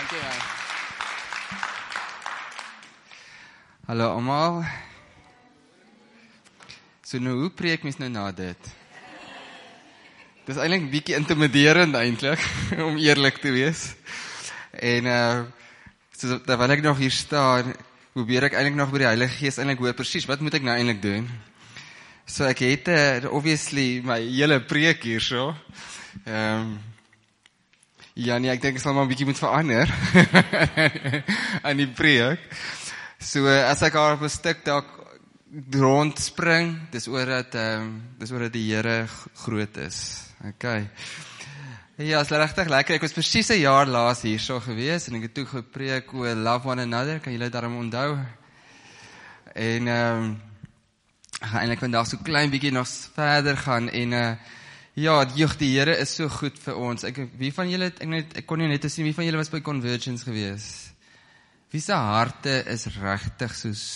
Dankie man. Hallo almal. So nou, hoe preek mens nou na dit? Dit is eintlik 'n bietjie intimiderend eintlik, om eerlik te wees. En so terwyl ek nog hier staan, probeer ek eintlik nog by die Heilige Gees eintlik hoor presies wat moet ek nou eintlik doen. So ek het obviously my hele preek hierso. Ja nee, ek dink ek sal maar 'n bietjie moet verander aan die preek. So as ek daar op 'n stuk dalk rondspring, dis oor dat die Here groot is. Okay. Ja, is regtig lekker. Ek was presies 'n jaar laas hierso gewees en ek het toe gepreek oor love one another. Kan julle daarom onthou? En ek gaan eintlik vandag so klein bietjie nog verder gaan en ja, die Here is so goed vir ons. Wie van julle ek kon nie net sien wie van julle was by Convergence gewees? Wie se harte is regtig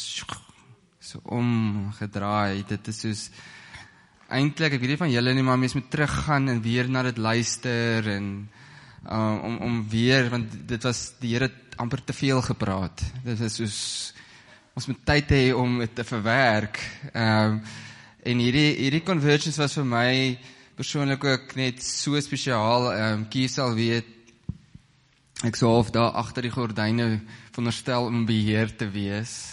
so omgedraai? Dit is soos eintlik, ek weet nie van julle nie, maar mens moet teruggaan en weer na dit luister en om weer, want dit was die Here amper te veel gepraat. Dit is soos ons moet tyd hê om dit te verwerk. En hierdie Convergence was vir my persoonlik ook net so spesiaal. Kies sal weet, ek sou half daar agter die gordyne veronderstel om beheer te wees.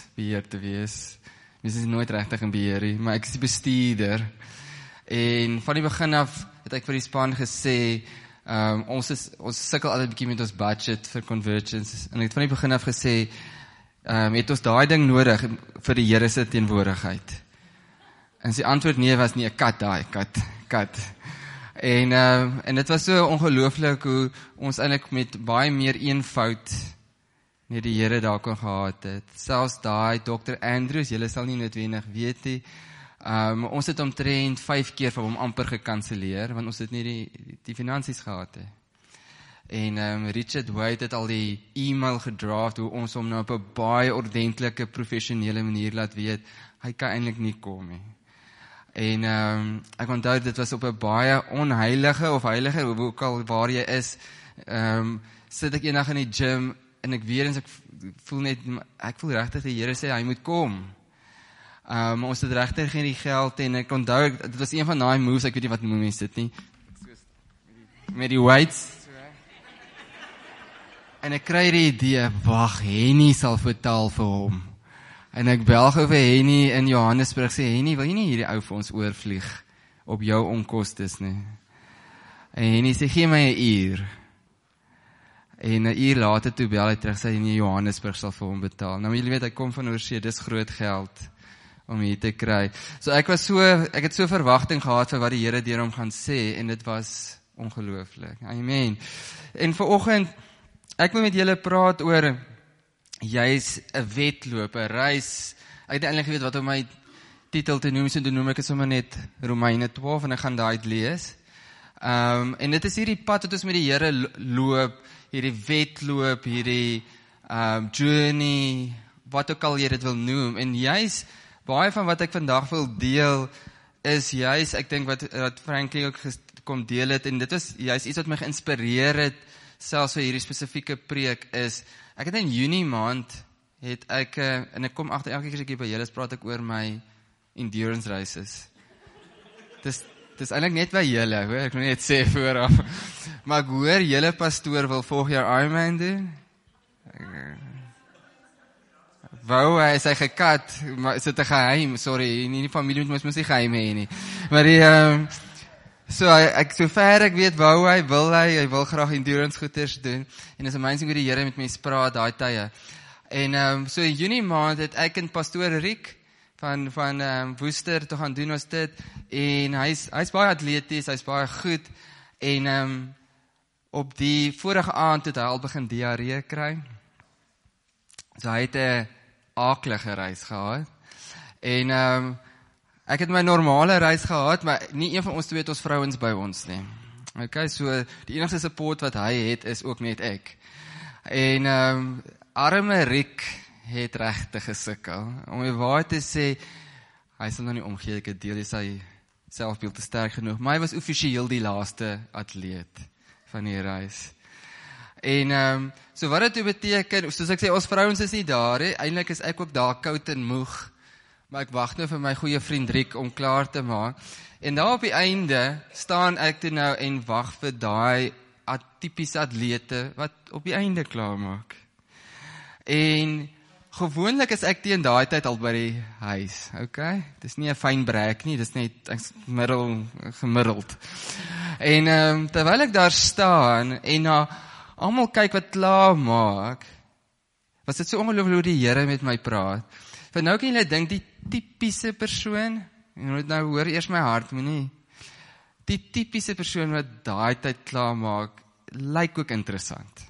Mens is nooit regtig in beheer nie, maar ek is die bestuurder. En van die begin af het ek vir die span gesê, ons sukkel altyd 'n bietjie met ons budget vir Convergence. En ek het van die begin af gesê, het ons daai ding nodig vir die Here se teenwoordigheid? En sy antwoord nee was nie, 'n kat. En dit was so ongelooflik hoe ons eintlik met baie meer eenvoud net die Here daar kon gehad het. Selfs daai Dr. Andrews, julle sal nie noodwendig weet nie, ons het omtrent 5 keer van hom amper gekanselleer, want ons het nie die finansies gehad het. En Richard White het al die e-mail gedraft, hoe ons hom nou op 'n baie ordentlike, professionele manier laat weet, hy kan eintlik nie kom nie. En ek onthou, dit was op 'n baie onheilige, of heilige, hoe ook al waar jy is, sit ek eendag in die gym, en ek voel regtig die Here sê, hy moet kom. Ons het regtig nie die geld, en ek onthou, dit was een van daai moves, ek weet nie wat noem mense dit nie, met die weights, en ek kry die idee, wag, Henny sal vertaal vir hom. En ek bel gou vir Henny in Johannesburg, sê, Henny, wil jy nie hierdie ou vir ons oorvlieg, op jou onkostes nie? En Henny sê, gee my 'n uur. En 'n uur later toe bel hy terug, sê hy, Johannesburg sal vir hom betaal. Nou, julle weet, hy kom van oorsee, dis groot geld om hier te kry. So ek het so verwagting gehad vir wat die Here deur hom gaan sê, en dit was ongelooflik. Amen. En vanoggend, ek wil met julle praat oor, jy's 'n wedloop, 'n reis. Ek het eintlik geweet wat om my titel te noem, so toe noem ek dit sommer net Romeine 12, en ek gaan daai lees. En dit is hierdie pad wat ons met die Here loop, hierdie wedloop, hierdie journey, wat ook al jy dit wil noem. En juis, baie van wat ek vandag wil deel, is juis, ek dink wat Frankie ook kom deel het, en dit is juis iets wat my geïnspireer het, selfs vir hierdie spesifieke preek is, ek het in Junie maand, en ek kom agter elke keer as ek hier by julle praat ek oor my endurance races. Dis eintlik net by julle, hoor, ek wil net sê vooraf. Maar ek hoor, julle pastoor wil volgende jaar Ironman doen. Wou, hy is hy gekat, maar is dit 'n geheim? Sorry, nie die familie moet mos nie geheim hê nie. Maar so ver ek weet, hy wil graag endurance goeters doen, en is amazing hoe die Here met mense praat daai tye. En so in Junie maand het ek en pastoor Riek van Woester te gaan doen was dit, en hy's baie atleties, hy's baie goed, en op die vorige aand het hy al begin diarree kry, so hy het 'n aaklige reis gehad, en ek het my normale reis gehad, maar nie een van ons twee het ons vrouens by ons nie. Okay, so die enigste support wat hy het, is ook net ek. En arme Riek het regtig gesukkel. Om die waarheid te sê, hy sal nou nie omgee, ek het deel is hy selfbeeld te sterk genoeg, maar hy was offisieel die laaste atleet van die reis. En so wat dit beteken, soos ek sê, ons vrouens is nie daar nie. Eintlik is ek ook daar koud en moeg. Maar ek wag nou vir my goeie vriend Riek om klaar te maak. En daar op die einde staan ek toe nou en wag vir daai atypiese atlete wat op die einde klaar maak. En gewoonlik is ek teen daai tyd al by die huis, okay? Dis nie 'n fyn brek nie, dis net gemiddeld. En terwyl ek daar staan en na almal kyk wat klaar maak, was dit so ongelooflik hoe die Here met my praat. Van nou kan julle dink die tipiese persoon, jy moet nou hoor eers my hart, moenie. Die tipiese persoon wat daai tyd klaar maak, lyk ook interessant.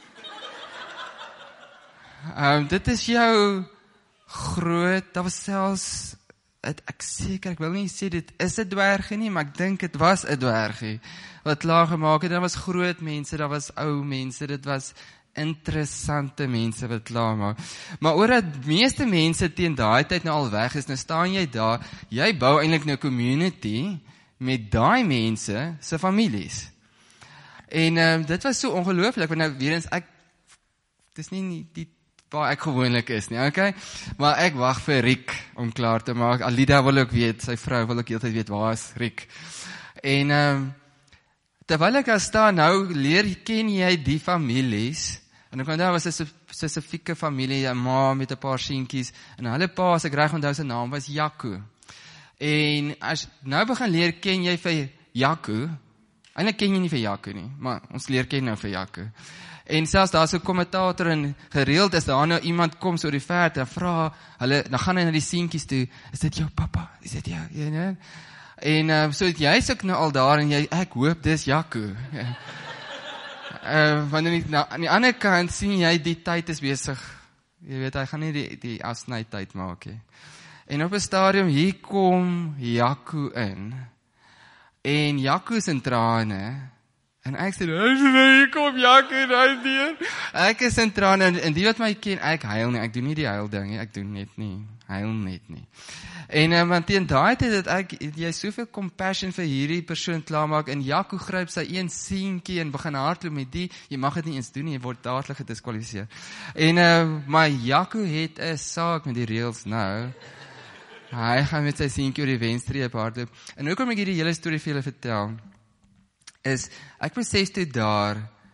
Dit is jou groot, dat was selfs, ek wil nie sê dit is 'n dwergie nie, maar ek dink dit was 'n dwergie, wat klaar gemaak het. Daar was groot mense, daar was ou mense, dit was interessante mense wat klaar maak. Maar oordat meeste mense teen daai tyd nou al weg is, nou staan jy daar, jy bou eintlik nou community met daai mense se families. En dit was so ongelooflik, want nou weer eens dis nie die waar ek gewoonlik is nie, okay? Maar ek wag vir Riek om klaar te maak. Alida wil ook weet, sy vrou wil ook heeltyd weet, waar is Riek? En terwyl ek daar staan, nou ken jy die families, en ek onthou was 'n spesifieke familie, 'n ma met 'n paar seentjies, en hulle pa, as ek reg onthou, sy naam was Jaco. En as nou begin leer ken jy vir Jaco, eintlik ken jy nie vir Jaco nie, maar ons leer ken nou vir Jaco. En selfs daar so 'n kommentator en gereeld is daar nou iemand kom so oor die verte en vra hulle, dan gaan hy na die seentjies toe, is dit jou pappa? Is dit jou? You know? En so jy's ook nou al daar en ek hoop dis Jaco. Want aan die ander kant sien jy die tyd is besig. Jy weet, hy gaan nie die afsnytyd maak nie. En op 'n stadium hier kom Jaco in. En Jaco is in trane. En ek sê, hier kom Jaco nou deur. Ek is in trane en die wat my ken, ek huil nie. Ek doen nie die huil ding nie. Ek doen net nie. Huil net nie. En want teen daai tyd het jy soveel compassion vir hierdie persoon klaarmaak en Jaco gryp sy een seentjie en begin hardloop met die. Jy mag dit nie eens doen nie, jy word dadelik gediskwalifiseer. Maar Jaco het 'n saak met die reëls nou. Hy gaan met sy seentjie oor die wenstreep hardloop. En hoekom ek hierdie hele storie vir julle vertel, is ek besef toe daar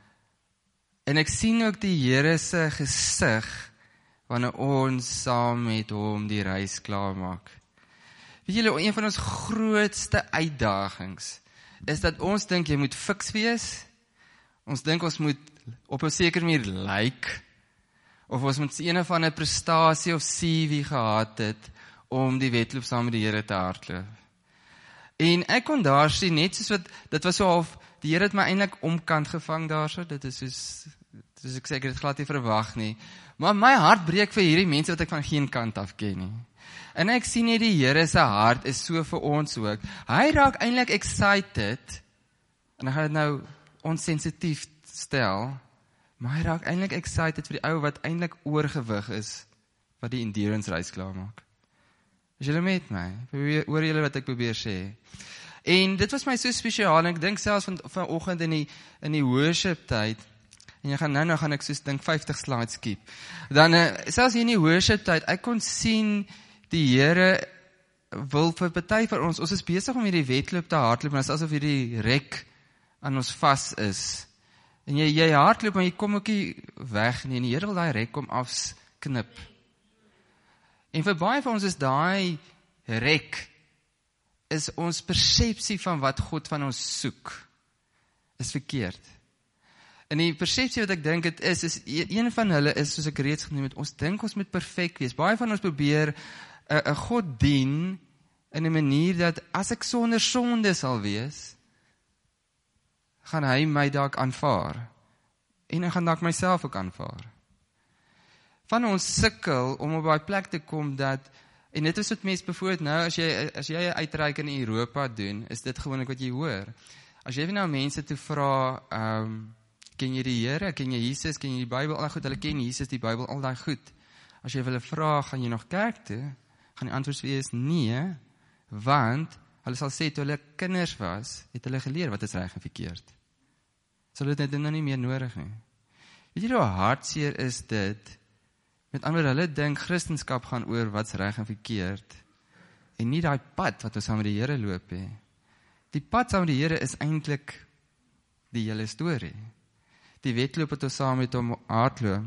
en ek sien ook die Here se gesig wanneer ons saam met hom die reis klaar maak. Weet julle, een van ons grootste uitdagings is dat ons dink jy moet fiks wees. Ons dink ons moet op 'n sekere manier lyk of ons moet een of ander prestasie of CV gehad het om die wedloop saam met die Here te hardloop. En ek kon daar sien, net soos wat, dit was so half, die Here het my eintlik omkant gevang daarso, dit is soos ek sê, ek het dit glad nie verwag nie. Maar my hart breek vir hierdie mense wat ek van geen kant af ken nie. En ek sien net die Here se hart is so vir ons ook. Hy raak eintlik excited, en ek gaan dit nou onsensitief stel, maar hy raak eintlik excited vir die ou wat eintlik oorgewig is, wat die endurance reis klaar maak. Is julle met my? Hoor julle wat ek probeer sê? En dit was my so spesiaal, en ek dink selfs vanoggend in die worship tyd, en jy gaan nou gaan ek soos dink 50 slides skip. Dan selfs hier in die worship tyd, ek kon sien die Here wil vir party vir ons is besig om hierdie wedloop te hardloop, en dit is asof hierdie rek aan ons vas is. En jy hardloop, maar jy kom ook nie weg nie, en die Here wil daai rek kom afknip. En vir baie van ons is daai rek, is ons persepsie van wat God van ons soek, is verkeerd. En die persepsie wat ek dink het is een van hulle is, soos ek reeds genoem het, ons dink ons moet perfek wees. Baie van ons probeer 'n God dien in 'n manier dat as ek sonder sonde sal wees, gaan hy my dalk aanvaar. En ek gaan dalk myself ook aanvaar. Van ons sukkel om op daai plek te kom dat, en dit is wat mense bijvoorbeeld nou, as jy 'n uitreik in Europa doen, is dit gewoonlik wat jy hoor. As jy nou mense toe vra, ken jy die Here, ken jy Jesus, ken jy die Bybel, al daai goed, hulle ken Jesus, die Bybel, al daai goed. As jy hulle vra, gaan jy nog kerk toe? Gaan die antwoord wees, nee, want, hulle sal sê, toe hulle kinders was, het hulle geleer wat is reg en verkeerd. So hulle het dit nou nie meer nodig nie. Weet jy hoe hartseer is dit? Met ander woorde, hulle dink Christendom gaan oor wat's reg en verkeerd, en nie daai pad wat ons saam met die Here loop nie. Die pad saam met die Here is eintlik die hele storie. Die wedloop wat ons saam met hom hardloop.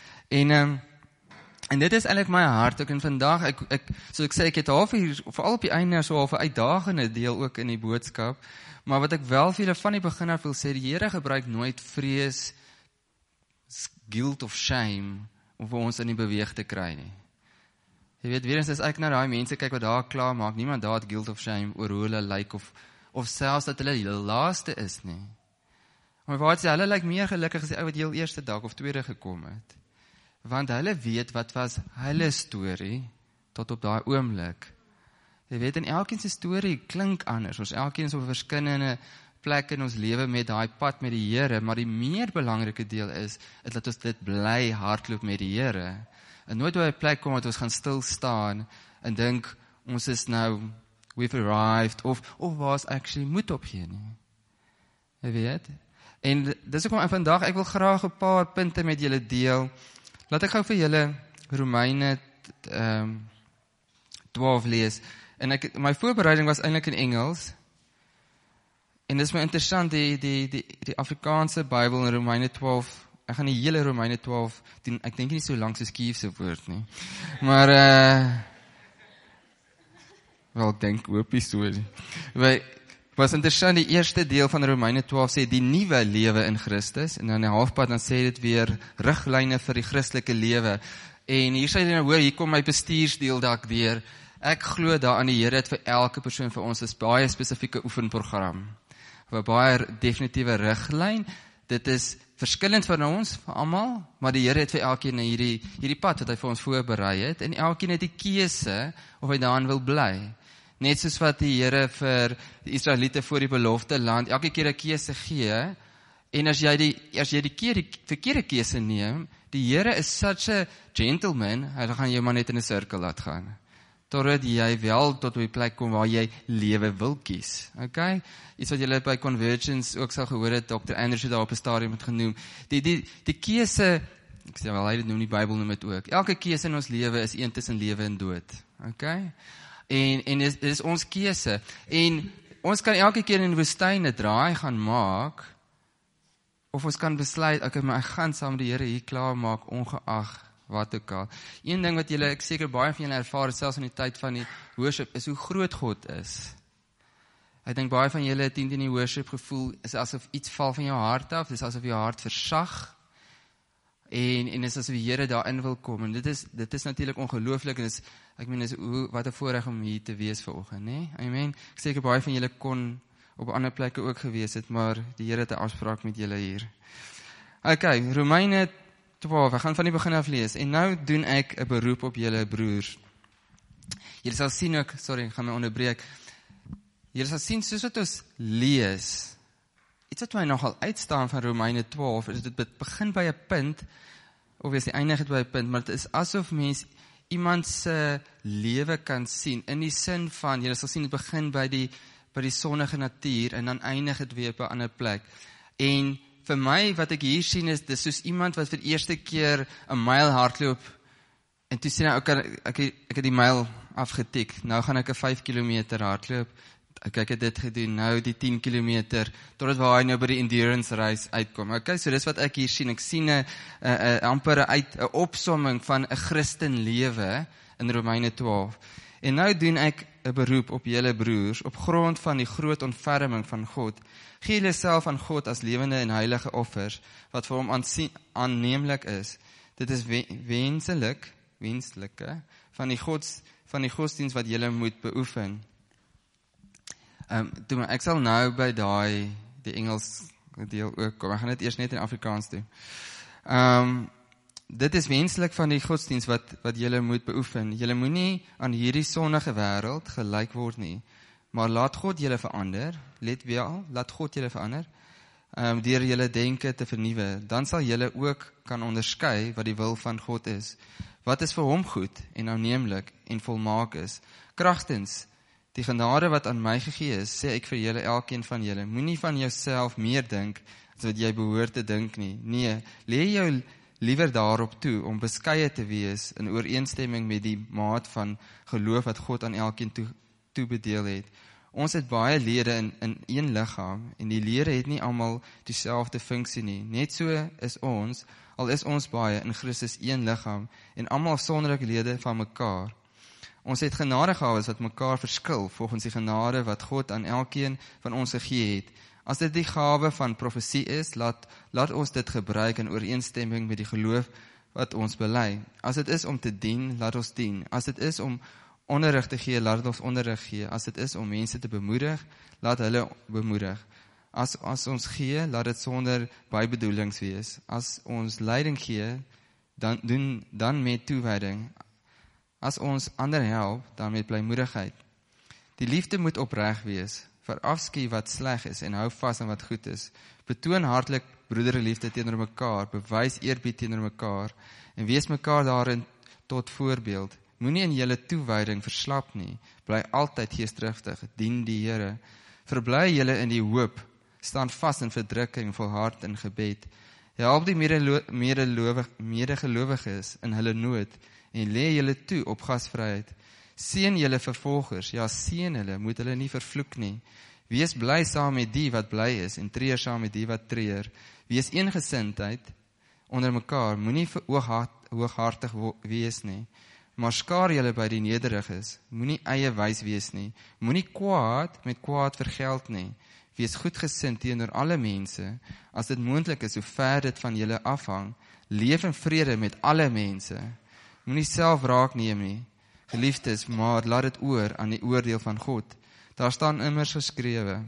En dit is eintlik my hart ook, en vandag, soos ek sê, ek het half hier, veral op die einde, so half 'n uitdagende deel ook in die boodskap, maar wat ek wel vir julle van die begin af wil sê, die Here gebruik nooit vrees, guilt of shame, om vir ons in die beweeg te kry nie. Jy weet, weer eens, as ek na daai mense kyk wat daar klaar maak, niemand daar het guilt of shame oor hoe hulle lyk, of selfs dat hulle die laaste is nie. Maar wat sê, hulle lyk meer gelukkig as die ou wat heel eerste dag of tweede gekom het. Want hulle weet wat was hulle storie tot op daai oomblik. Jy weet, en elkeen se storie klink anders. Ons elkeen is op 'n verskillende plek in ons lewe met daai pad met die Here, maar die meer belangrike deel is dat ons dit bly hardloop met die Here. En nooit by 'n plek kom dat ons gaan stil staan en dink ons is nou we've arrived of was actually moed opgee nie. Jy weet? En dis ook maar vandag, ek wil graag 'n paar punte met julle deel. Laat ek gou vir julle Romeine 12 lees. En my voorbereiding was eintlik in Engels. En dis my interessant, die Afrikaanse Bybel in Romeine 12, ek gaan die hele Romeine 12 doen, ek dink nie so lank soos Kief se woord nie. Maar, wel, ek dink hoopie so. Was interessant, die eerste deel van Romeine 12 sê, die nuwe lewe in Christus, en dan die halfpad, dan sê dit weer, riglyne vir die Christelike lewe. En hier sê jy nou hoor, hier kom my bestuursdeel dalk weer, ek glo daaraan die Here het vir elke persoon vir ons 'n baie spesifieke oefenprogram, 'n baie definitiewe riglyn, dit is verskillend van ons, vir almal, maar die Here het vir elkeen hierdie pad wat hy vir ons voorberei het, en elkeen het die keuse, of hy daarin wil bly. Net soos wat die Here vir die Israeliete voor die belofte land elke keer 'n keuse gee, en as jy die verkeerde keuse neem, die Here is such a gentleman, hy gaan jou maar net in 'n sirkel laat gaan, totdat jy wel tot op die plek kom waar jy lewe wil kies. Okay? Iets wat julle by Convergence ook sal gehoor het, Dr. Anderson daar op 'n stadium het genoem. Die keuse, ek sê wel, hy het noem die Bybel noem dit ook. Elke keuse in ons lewe is een tussen lewe en dood. Okay? En dit is ons keuse. En ons kan elke keer in die woestyn 'n draai gaan maak, of ons kan besluit, okay, maar ek gaan saam met die Here hier klaar maak, ongeag wat ook al. Een ding wat julle, ek seker baie van julle ervaar, selfs in die tyd van die worship, is hoe groot God is. Ek dink baie van julle het in die worship gevoel, is asof iets val van jou hart af, dis asof jou hart versag, en is asof die Here daarin wil kom, en dit is natuurlik ongelooflik, en ek meen, wat 'n voorreg om hier te wees vanoggend, né? Amen. Ek seker baie van julle kon op ander plekke ook gewees het, maar die Here het 'n afspraak met julle hier. Okay, Romeine 12, ek gaan van die begin af lees, en nou doen ek 'n beroep op julle broers. Julle sal sien ook, sorry, ek gaan my onderbreek, julle sal sien, soos wat ons lees, iets wat my nogal uitstaan van Romeine 12, is dit begin by 'n punt, of is die eindig het by 'n punt, maar dit is asof mens iemand se lewe kan sien, in die sin van, julle sal sien, dit begin by die sonnige natuur, en dan eindig het weer op 'n ander plek. En vir my, wat ek hier sien, is dit soos iemand wat vir die eerste keer 'n myl hardloop, en toe sê ek het die myl afgetik, nou gaan ek 'n 5 kilometer hardloop, ek het dit gedoen, nou die 10 kilometer, totdat waar hy nou by die endurance race uitkom. Okay, so dis wat ek hier sien, ek sien 'n amper 'n opsomming van 'n Christen lewe in Romeine 12. En nou doen ek 'n beroep op julle broers, op grond van die groot ontferming van God. Gee julle self aan God as lewende en heilige offers, wat vir hom aanneemlik is. Dit is wenslike van die godsdienst wat julle moet beoefen. Ek sal nou by die Engels deel ook kom. Ek gaan dit eers net in Afrikaans doen. Dit is wenslik van die godsdienst wat julle moet beoefen. Julle moet nie aan hierdie sondige wêreld gelyk word nie, maar laat God julle verander, laat God julle verander, deur julle denke te vernuwe. Dan sal julle ook kan onderskei wat die wil van God is, wat is vir hom goed en aanneemlik en volmaak is. Kragtens die genade wat aan my gegee is, sê ek vir julle, elkeen van julle, moenie van jouself meer dink wat jy behoort te dink nie. Nee, lê jou liewer daarop toe om beskeie te wees in ooreenstemming met die maat van geloof wat God aan elkeen toebedeel het. Ons het baie lede in een liggaam en die lede het nie almal dieselfde funksie nie. Net so is ons, al is ons baie in Christus een liggaam en almal afsonderlik lede van mekaar. Ons het genadegawes wat mekaar verskil volgens die genade wat God aan elkeen van ons gegee het. As dit die gawe van profesie is, laat ons dit gebruik in ooreenstemming met die geloof wat ons bely. As dit is om te dien, laat ons dien. As dit is om onderrig te gee, laat ons onderrig gee. As dit is om mense te bemoedig, laat hulle bemoedig. As ons gee, laat dit sonder bybedoelings wees. As ons leiding gee, dan met toewyding. As ons ander help, dan met blymoedigheid. Die liefde moet opreg wees. Verafskie wat sleg is en hou vas aan wat goed is. Betoon hartlik broederliefde teenoor mekaar, bewys eerbied teenoor mekaar en wees mekaar daarin tot voorbeeld. Moenie in julle toewyding verslap nie. Bly altyd geesdriftig, dien die Here. Verbly julle in die hoop, staan vas in verdrukking, volhard in gebed. Help die medegelowiges in hulle nood en lê julle toe op gasvryheid. Seën julle vervolgers, ja seën hulle, moet hulle nie vervloek nie. Wees bly saam met die wat bly is en treur saam met die wat treur. Wees eensgesindheid onder mekaar, moenie hooghartig wees nie. Maar skaar julle by die nederiges, moenie eie wys wees nie. Moenie kwaad met kwaad vergeld nie. Wees goedgesind teenoor alle mense, as dit moontlik is, sover dit van julle afhang. Leef in vrede met alle mense. Moenie self raak neem nie. Geliefdes, maar laat dit oor aan die oordeel van God. Daar staan immers geskrywe,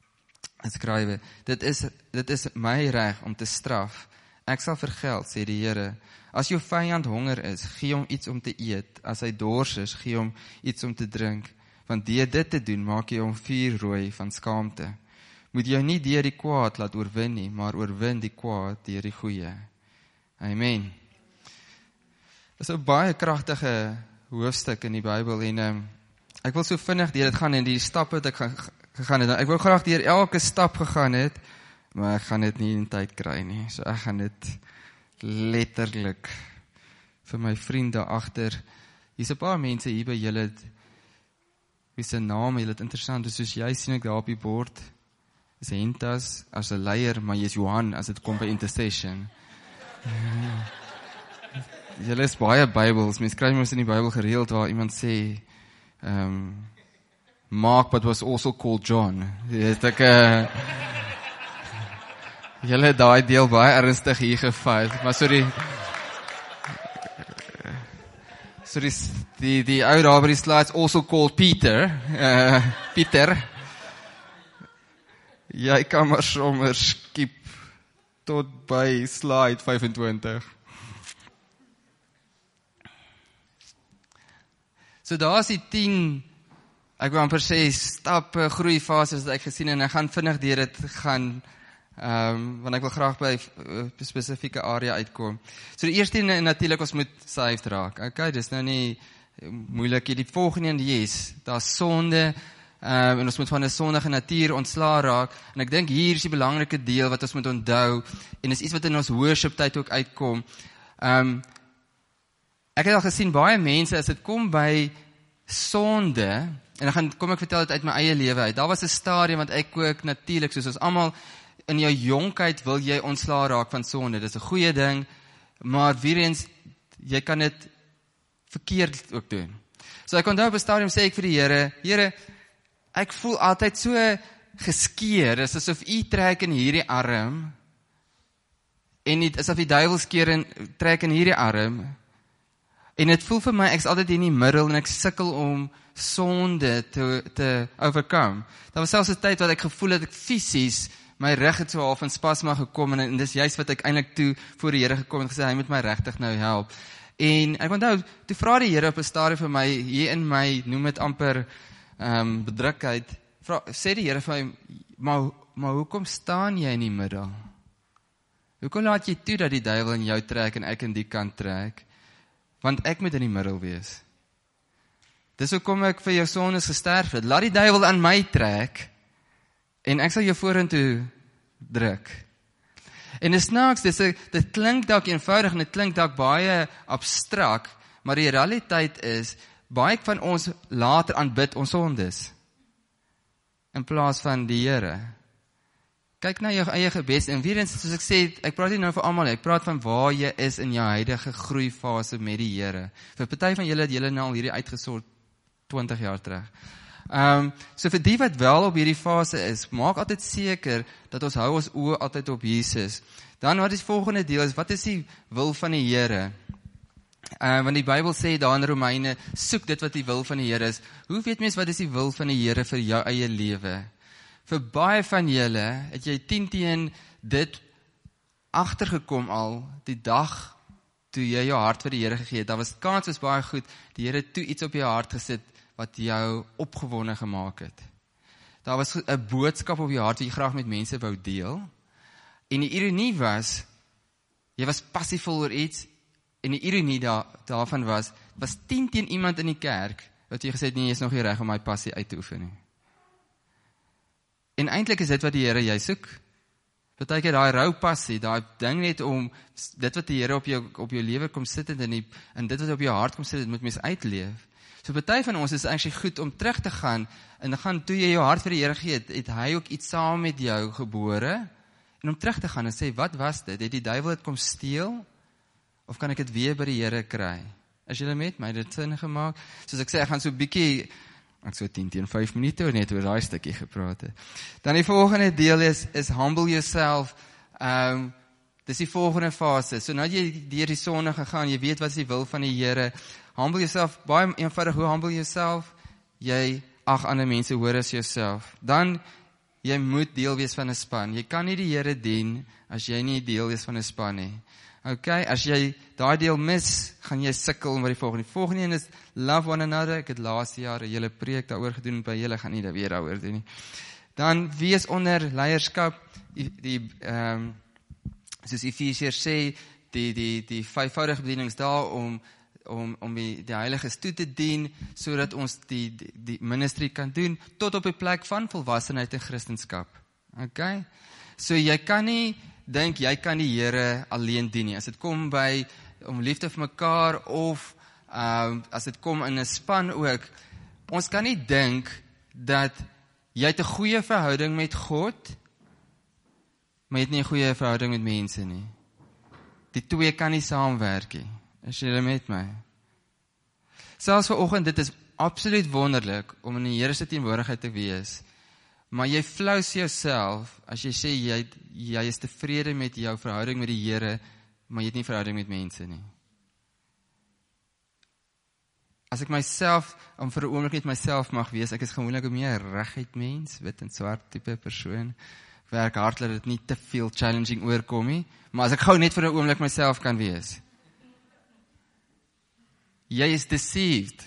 dit is my reg om te straf. Ek sal vergeld, sê die Here. As jou vyand honger is, gee hom iets om te eet. As hy dors is, gee hom iets om te drink. Want deur dit te doen, maak jy hom vuurrooi van skaamte. Moet jou nie deur die kwaad laat oorwin nie, maar oorwin die kwaad deur die goeie. Amen. Dit is 'n baie kragtige hoofstuk in die Bybel en ek wil so vinnig deur dit gaan en die stappe wat ek gegaan het. Ek wil graag deur elke stap gegaan het, maar ek gaan dit nie in tyd kry nie. So ek gaan dit letterlik vir my vriende agter. Hier's 'n paar mense hier by julle wie se naam, julle het interessant, soos jy sien ek daar op die bord. Is Hentas as 'n leier, maar jy's Johan as dit kom by intercession. Julle is baie Bybels, mens kry mos in die Bybel gereeld waar iemand sê, Mark, but was also called John. Julle het daai deel baie ernstig hier gevat, maar sorry, die ou daar by die slides, also called Peter, Pieter, jy kan maar sommer skip tot by slide 25. So daar is die 10, ek wil amper sê, stappe, groeifases wat ek gesien en ek gaan vinnig deur dit gaan, want ek wil graag by 'n spesifieke area uitkom. So die eerste natuurlik, ons moet saved raak. Okay, dis nou nie moeilik nie. Die volgende een, yes, daar's sonde, en ons moet van 'n sondige natuur ontslaa raak. En ek dink hier is die belangrike deel wat ons moet onthou, en is iets wat in ons worship tyd ook uitkom. Ek het al gesien, baie mense, as dit kom by sonde, en dan kom ek vertel dit uit my eie lewe uit. Daar was 'n stadium wat ek ook natuurlik, soos ons almal, in jou jonkheid wil jy ontslaa raak van sonde. Dis 'n goeie ding, maar weer eens, jy kan dit verkeerd ook doen. So ek onthou op 'n stadium sê ek vir die Here, ek voel altyd so geskeer, is asof U trek in hierdie arm, en nie asof die duiwel trek in hierdie arm, en dit voel vir my, ek is altyd in die middel, en ek sukkel om sonde te overcome. Daar was selfs 'n tyd wat ek gevoel het, ek fisies, my rug het so half in spasma gekom, en dis juist wat ek eintlik toe voor die Here gekom en gesê, hy moet my regtig nou help. En ek onthou, toe vra die Here op 'n stadium vir my, hier in my, noem dit amper, bedrukheid, sê die Here vir my, maar hoekom staan jy in die middel? Hoekom laat jy toe dat die duiwel in jou trek en ek in die kant trek? Want ek moet in die middel wees. Dis hoekom ek vir jou sondes gesterf het. Laat die duiwel aan my trek, en ek sal jou vorentoe druk. En is snaaks, dit klink dalk eenvoudig en dit klink dalk baie abstrak, maar die realiteit is, baie van ons later aanbid ons sondes, in plaas van die Here. Kyk na jou eie gebed, en weer eens, soos ek sê, ek praat nie nou vir almal, ek praat van waar jy is in jou huidige groeifase met die Here. Vir party van julle het julle nou al hierdie uitgesort 20 jaar terug. So vir die wat wel op hierdie fase is, maak altyd seker dat ons hou ons oë altyd op Jesus. Dan wat die volgende deel is, wat is die wil van die Here? Want die Bybel sê daar in Romeine, soek dit wat die wil van die Here is. Hoe weet mens wat is die wil van die Here vir jou eie lewe? Vir baie van julle het jy 10 teen dit agtergekom al, die dag toe jy jou hart vir die Here gegee het. Daar was kans is baie goed, die Here toe iets op jou hart gesit, wat jou opgewonde gemaak het. Daar was 'n boodskap op jou hart wat jy graag met mense wou deel. En die ironie was, jy was passievol oor iets, en die ironie daarvan was 10 teen iemand in die kerk, wat jy gesê het, nee, jy is nog nie reg om my passie uit te oefen nie. En eintlik is dit wat die Here jy soek. Partykeer daai rou passie, daai ding net om, dit wat die Here op jou lewe kom sit het, en dit wat op jou hart kom sit het, moet mens uitleef. So party van ons is actually goed om terug te gaan, en dan gaan, toe jy jou hart vir die Here gee, het hy ook iets saam met jou gebore, en om terug te gaan en sê, wat was dit? Het die duiwel het kom steel, of kan ek dit weer by die Here kry? As julle met my dit sin gemaak? Soos ek sê, ek gaan so 'n bietjie, ek so 10 teen 5 minute net oor daai stukkie gepraat het. Dan die volgende deel is humble yourself. Dis die volgende fase. So nou jy deur die sonde gegaan, jy weet wat is die wil van die Here. Humble yourself, baie eenvoudig, hoe humble yourself? Jy ag ander mense hoor as jouself. Dan, jy moet deel wees van 'n span. Jy kan nie die Here dien, as jy nie deel is van 'n span nie. Okay, as jy daai deel mis, gaan jy sukkel met die volgende. Die volgende een is, love one another. Ek het laaste jaar 'n hele preek daaroor gedoen, by julle gaan nie daar weer daaroor doen nie. Dan, wees onder leierskap, soos Efesiërs sê, die vyfvoudige bediening is daar om die heiliges toe te dien, sodat ons die ministry kan doen, tot op die plek van volwassenheid en Christendom. Okay? So jy kan nie dink, jy kan die Here alleen dien nie. As dit kom by, om liefde vir mekaar, of as dit kom in 'n span ook, ons kan nie dink, dat jy het 'n goeie verhouding met God, maar jy het nie 'n goeie verhouding met mense nie. Die twee kan nie saamwerk nie. Is julle met my? Selfs vanoggend, dit is absoluut wonderlik om in die Here se teenwoordigheid te wees, maar jy flous jouself as jy sê jy is tevrede met jou verhouding met die Here, maar jy het nie verhouding met mense nie. As ek myself, om vir 'n oomblik net myself mag wees, ek is gewoonlik 'n meer reguit mens, wit en swart tipe persoon, werk hard dat dit nie te veel challenging oorkom nie, maar as ek gou net vir 'n oomblik myself kan wees. Jy is deceived.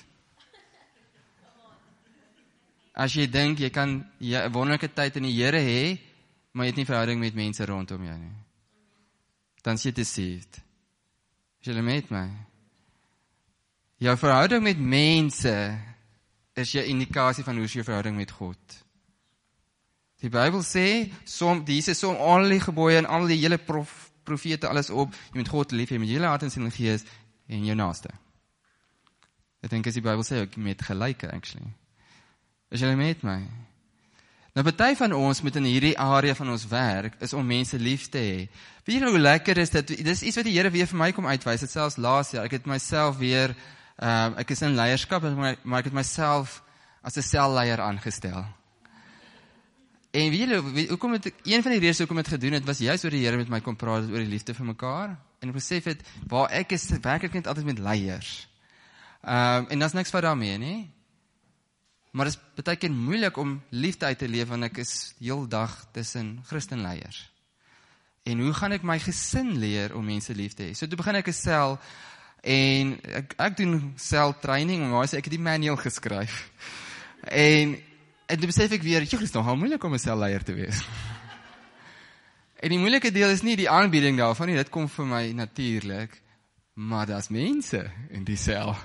As jy dink, jy kan 'n wonderlike tyd in die Here hê, maar jy het nie verhouding met mense rondom jou nie. Dan is jy deceived. Is julle met my? Jou verhouding met mense is jou indikasie van hoe is jou verhouding met God. Die Bybel sê, Jesus som al die gebooie en al die hele profete alles op, jy moet God lief hê met hele hart en siel en gees en jou naaste. Ek dink as die Bybel sê ook met gelyke actually. Is julle met my? Nou party van ons moet in hierdie area van ons werk is om mense lief te hê. Weet julle hoe lekker is dit? Dis iets wat die Here weer vir my kom uitwys. Dit selfs laas jaar. Ek het myself weer ek is in leierskap, maar ek het myself as 'n selleier aangestel. En weet julle, een van die redes hoekom ek dit gedoen het, was juist oor die Here met my kom praat oor die liefde vir mekaar. En ek besef het, waar ek is, werk ek net altyd met leiers. En daar's niks fout daarmee, nie? Maar dit is baie keer moeilik om liefde uit te leef, want ek is heel dag tussen Christenleiers. En hoe gaan ek my gesin leer om mense lief te hê? So toe begin ek 'n sel, en ek doen seltraining, maar ek het die manual geskryf. En toe besef ek weer, dit is nogal moeilik om 'n selleier te wees. En die moeilike deel is nie die aanbieding daarvan nie, dit kom vir my natuurlik, maar daar's mense in die sel.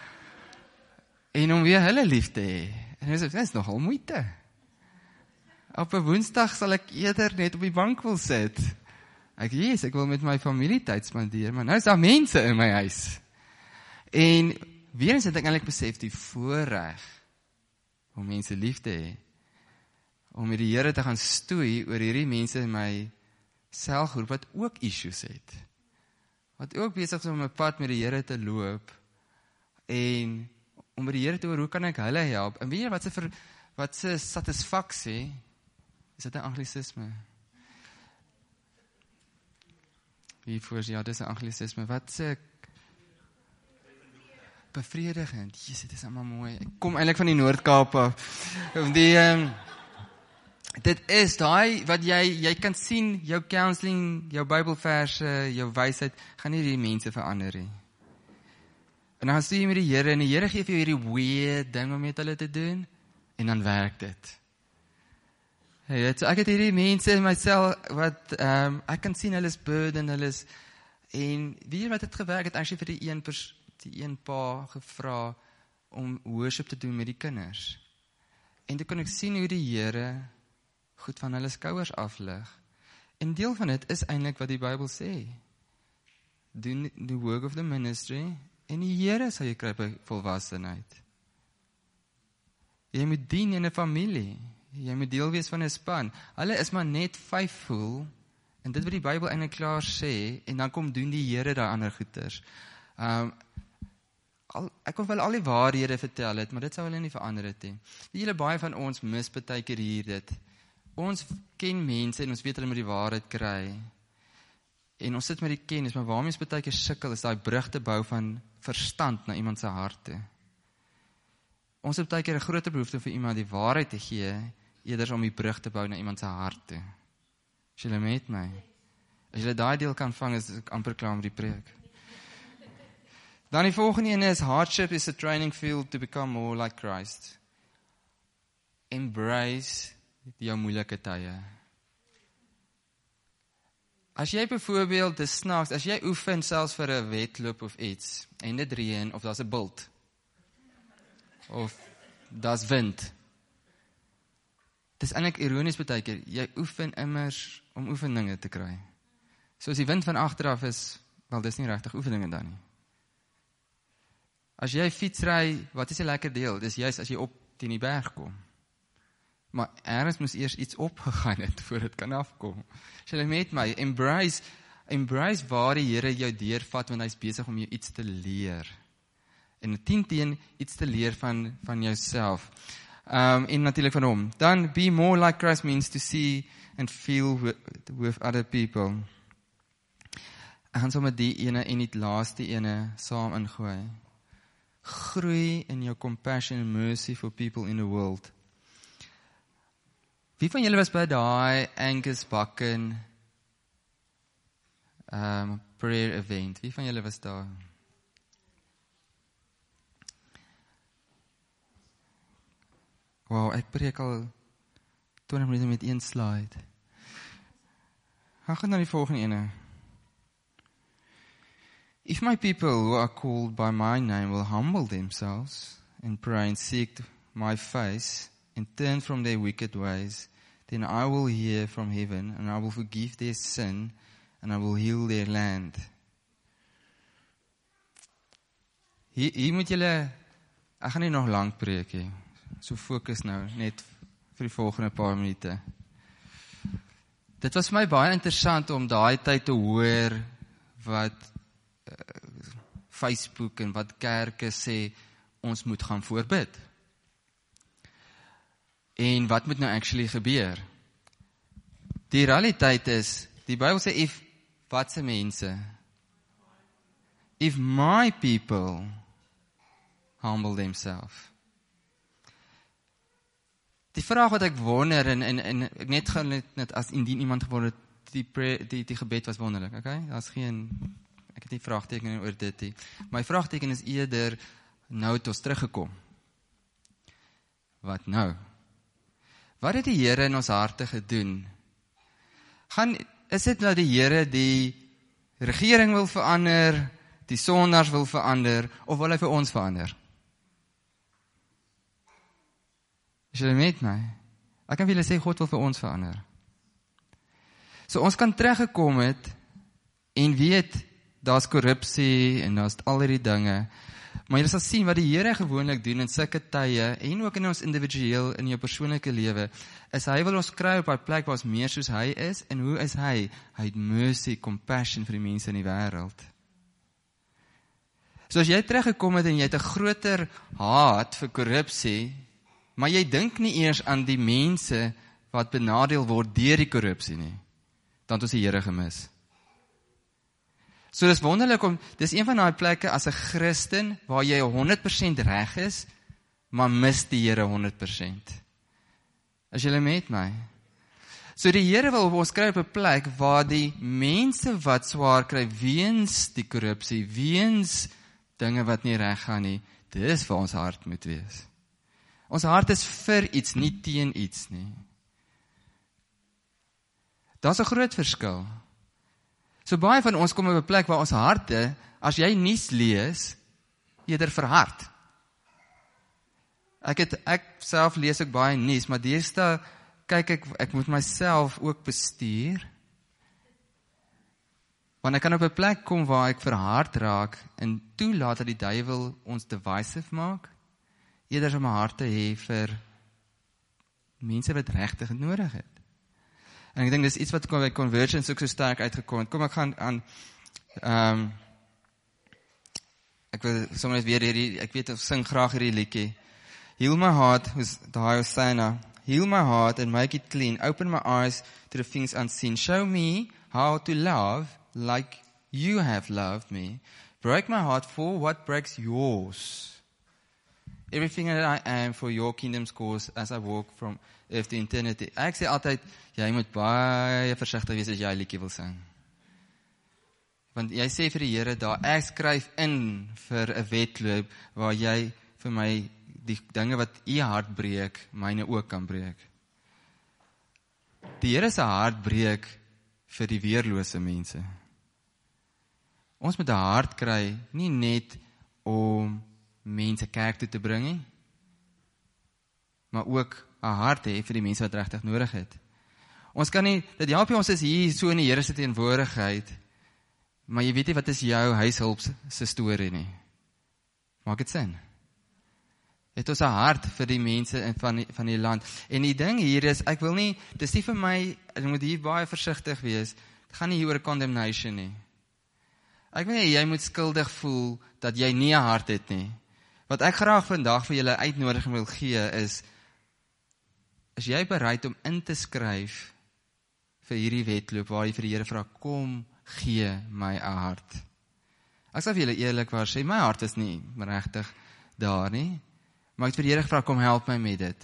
En om weer hulle lief te hê. En dit is nogal moeite. Op 'n Woensdag sal ek eerder net op die bank wil sit. Ek wil met my familie tyd spandeer, maar nou is daar mense in my huis. En weer eens het ek eintlik besef die voorreg om mense lief te hê, om met die Here te gaan stoei oor hierdie mense in my selgroep wat ook issues het. Wat ook besig is om 'n pad met die Here te loop en om by die Here te hoor, hoe kan ek hulle help? En weet jy wat se satisfaksie? Is dit 'n anglisisme? Ja, dis 'n anglisisme. Wat se bevredigend. Jesus, dit is allemaal mooi. Ek kom eintlik van die Noord-Kaap af. Dit is daai wat jy kan sien, jou counseling, jou Bybelverse, jou wysheid, gaan nie die mense verander nie. En dan sê jy met die Here, en die Here gee vir jou hierdie weird ding om met hulle te doen, en dan werk dit. So ek het hierdie mense in myself, wat, ek kan sien, hulle is burden, hulle is, en weet jy wat het gewerk, het actually vir die een pa gevra, om worship te doen met die kinders. En toe kon ek sien hoe die Here, goed van hulle skouers aflig. En deel van dit is eintlik wat die Bybel sê. Doen the work of the ministry, en die Here sal jy kry by volwassenheid. Jy moet dien in 'n familie. Jy moet deel wees van 'n span. Hulle is maar net faithful, en dit wat die Bybel eintlik klaar sê, en dan kom doen die Here daai ander goeters. Ek kon wel al die waarhede vertel het, maar dit sou hulle nie verander het nie. Julle baie van ons mis baie keer hier dit. Ons ken mense en ons weet hulle moet die waarheid kry. En ons sit met die kennis, maar waarmee ons baie keer sukkel is daai brug te bou van verstand na iemand se hart toe. Ons het baie keer 'n groter behoefte vir iemand die waarheid te gee, eerder om die brug te bou na iemand se hart toe. As julle met my. As julle daai deel kan vang, is ek amper klaar met die preek. Dan die volgende een is, hardship is a training field to become more like Christ. Embrace jou moeilike tye. As jy byvoorbeeld, dis snaaks, as jy oefen selfs vir 'n wedloop of iets, en dit reën, of daar's 'n bult, of daar's wind. Dis eintlik ironies baie keer, jy oefen immers om oefeninge te kry. So as die wind van agteraf is, wel dis nie regtig oefeninge dan nie. As jy fietsry, wat is die lekker deel? Dis juist as jy op teen die berg kom. Maar ergens moes eers iets opgegaan het, voor dit kan afkom. As jy met my, embrace waar die Here jou deurvat, want hy is besig om jou iets te leer. En 10 iets te leer van jouself. En natuurlijk van hom. Dan, be more like Christ means to see and feel with other people. Ek gaan sommer die ene en die laaste ene saam ingooi. Groei in jou compassion and mercy for people in the world. Wie van julle was by daai Angus Buchan prayer event? Wie van julle was daar? Wow, ek preek al 20 minute met een slide. Gaan na die volgende ene. If my people who are called by my name will humble themselves and pray and seek my face and turn from their wicked ways, then I will hear from heaven and I will forgive their sin and I will heal their land. Hier moet julle, ek gaan nie nog lang preek hê. So fokus nou, net vir die volgende paar minute. Dit was vir my baie interessant om daai tyd te hoor wat Facebook en wat kerke sê, ons moet gaan voorbid. En wat moet nou actually gebeur? Die realiteit is, die Bybel sê, wat se mense? If my people humble themselves. Die vraag wat ek wonder, en ek net gaan net as indien iemand gewonder, die gebed was wonderlik, okay? Daar's geen, ek het nie vraagteken oor dit nie. My vraagteken is eerder, nou het ons teruggekom. Wat nou? Wat het die Here in ons harte gedoen? Is dit nou die Here die regering wil verander, die sondaars wil verander, of wil hy vir ons verander? Is julle met my? Ek kan vir julle sê, God wil vir ons verander. So ons kan teruggekom het en weet, daar's korrupsie en daar's al hierdie dinge. Maar jy sal sien wat die Here gewoonlik doen in sulke tye en ook in ons individueel in jou persoonlike lewe, is hy wil ons kry op 'n plek waar ons meer soos hy is. En hoe is hy? Hy het mercy, compassion vir die mense in die wêreld. So as jy teruggekom het en jy het 'n groter haat vir korrupsie, maar jy dink nie eers aan die mense wat benadeel word deur die korrupsie nie, dan het ons die Here gemis. So dis wonderlik dis een van daai plekke as 'n Christen waar jy 100% reg is, maar mis die Here 100%. As julle met my. So die Here wil ons kry op 'n plek waar die mense wat swaar kry weens die korrupsie, weens dinge wat nie reg gaan nie, dis waar ons hart moet wees. Ons hart is vir iets, nie teen iets nie. Daar's 'n groot verskil. So baie van ons kom op 'n plek waar ons harte, as jy nuus lees, eerder verhard. Ek self lees ook baie nuus, maar deesdae kyk ek moet myself ook bestuur. Want ek kan op 'n plek kom waar ek verhard raak en toelaat dat die duiwel ons divisive maak, eerder om my hart te hê vir mense wat regtig nodig het. En ek dink dis iets wat by Convergence ook so sterk uitgekom het. Kom ek gaan aan, ek wil sommer net weer ek weet ek sing graag hierdie liedjie. Heal my heart, who's the Hosanna. Heal my heart and make it clean. Open my eyes to the things unseen. Show me how to love like you have loved me. Break my heart for what breaks yours. Everything that I am for your kingdom's cause as I walk from earth to eternity. Ek sê altyd, jy moet baie versigtig wees as jy 'n liedjie wil sing. Want jy sê vir die Here daar, ek skryf in vir 'n wedloop waar jy vir my die dinge wat u hart breek, myne ook kan breek. Die Here se hart breek vir die weerlose mense. Ons moet 'n hart kry, nie net om mense kerk toe te bring nie, maar ook 'n hart hê vir die mense wat regtig nodig het. Ons kan nie, dit help nie ons is hier so in die Here se teenwoordigheid, maar jy weet nie wat is jou huishulp se storie nie. Maak dit sin? Het ons 'n hart vir die mense van die land. En die ding hier is, ek wil nie, dis nie vir my, ek moet hier baie versigtig wees, dit gaan nie hier oor condemnation nie. Ek wil nie, jy moet skuldig voel, dat jy nie 'n hart het nie. Wat ek graag vandag vir julle uitnodiging wil gee is jy bereid om in te skryf vir hierdie wedloop, waar jy vir die Here vra, kom, gee my 'n hart. Ek sal vir julle eerlikwaar sê, my hart is nie regtig daar nie, maar ek het vir die Here gevra, kom help my met dit.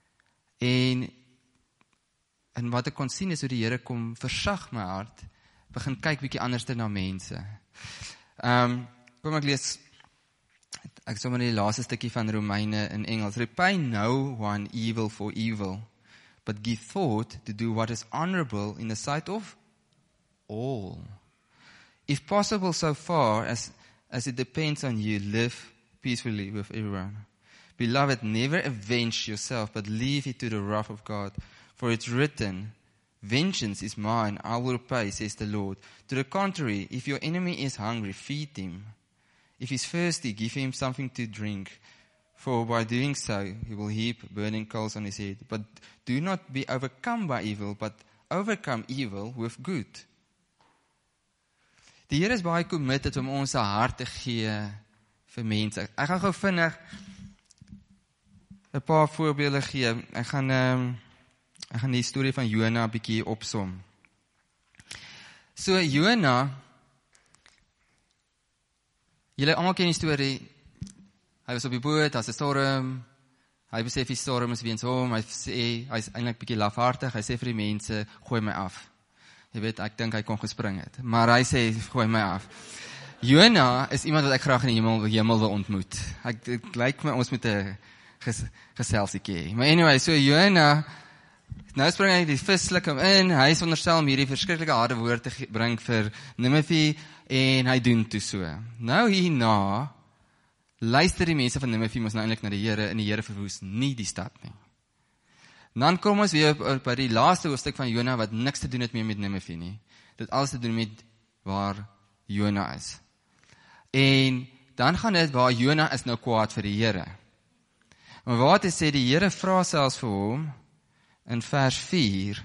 En wat ek kon sien is hoe die Here kom versag my hart, begin kyk bietjie anders na mense. Kom ek lees, ek sommer die laaste stukkie van Romeine in Engels. Repay no one evil for evil, but give thought to do what is honorable in the sight of all. If possible, so far as it depends on you, live peacefully with everyone. Beloved, never avenge yourself, but leave it to the wrath of God. For it's written, vengeance is mine, I will repay, says the Lord. To the contrary, if your enemy is hungry, feed him. If he's thirsty, give him something to drink. For by doing so, he will heap burning coals on his head. But do not be overcome by evil, but overcome evil with good. Die Here is baie committed om ons 'n hart te gee vir mense. Ek gaan gou vinnig 'n paar voorbeelde gee. Ek gaan die storie van Jona 'n bietjie opsom. So Jona, julle almal ken die storie. Hy was op die boot, daar's 'n storm. Hy besef die storm is weens hom. Hy sê hy's eintlik bietjie lafhartig. Hy sê vir die mense, gooi my af. Jy weet, ek dink hy kon gespring het, maar hy sê, gooi my af. Jona is iemand wat ek graag in die hemel wil ontmoet. Dit lyk my ons moet 'n geselsiekie hê. Maar anyway, so Jona, nou spring hy, die vis sluk hom in, hy is veronderstel om hierdie verskriklike harde woord te bring vir Ninive, en hy doen toe so. Nou hierna, luister die mense van Ninive mos nou eintlik na die Here, en die Here verwoes nie die stad nie. Dan kom ons weer by die laaste hoofstuk van Jona, wat niks te doen het meer met Ninive nie. Dit alles te doen met waar Jona is. En dan gaan dit waar Jona is nou kwaad vir die Here. Maar wat hy sê, die Here vra selfs vir hom, in vers 4,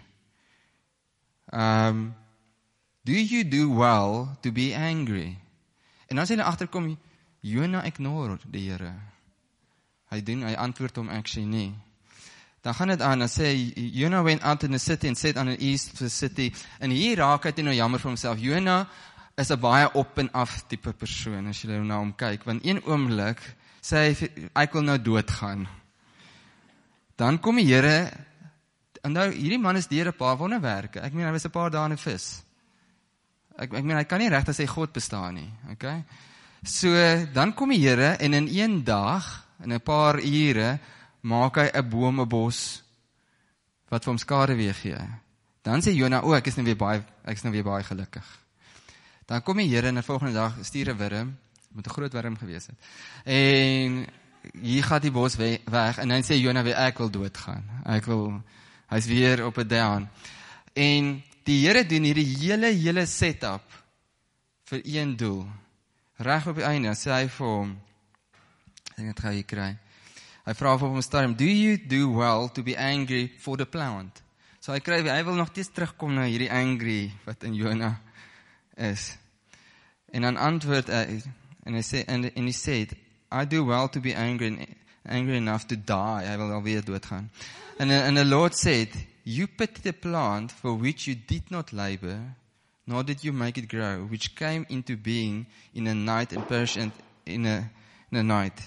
do you do well to be angry? En dan sê hy agterkom, Jona ignore die Here. Hy antwoord hom actually nie. Dan gaan dit aan, dan sê hy, Jona went out in the city and said on the east of the city, en hier raak hy nou jammer vir homself. Jona is 'n baie op en af tipe persoon, as jy na hom kyk, want een oomblik sê hy, ek wil nou doodgaan. Dan kom die Here, en nou, hierdie man is deur 'n paar wonderwerke. Ek meen, hy was 'n paar dae in 'n vis. Ek meen, hy kan nie regtig sê God bestaan nie, okay? So, dan kom die Here, en in een dag, in 'n paar ure, maak hy 'n boom, 'n bos, wat vir hom skaduwee gee. Dan sê Jona, ek is nou weer baie gelukkig. Dan kom die Here, en die volgende dag stuur 'n wurm, moet 'n groot wurm gewees het, en hier gaat die bos weg, en dan sê Jona weer, ek wil doodgaan, hy's weer op 'n down, en die Here doen hierdie hele setup, vir een doel, reg op die einde, sê hy vir hom, ek dink dit gaan hier kry, hy vra vir hom stadium, do you do well to be angry for the plant? So hy wil nog steeds terugkom na hierdie angry, wat in Jona is, en dan antwoord hy, en hy sê, I do well to be angry enough to die, hy wil alweer doodgaan, and the Lord said, you pity the plant for which you did not labor, nor did you make it grow, which came into being in a night and perished in a night.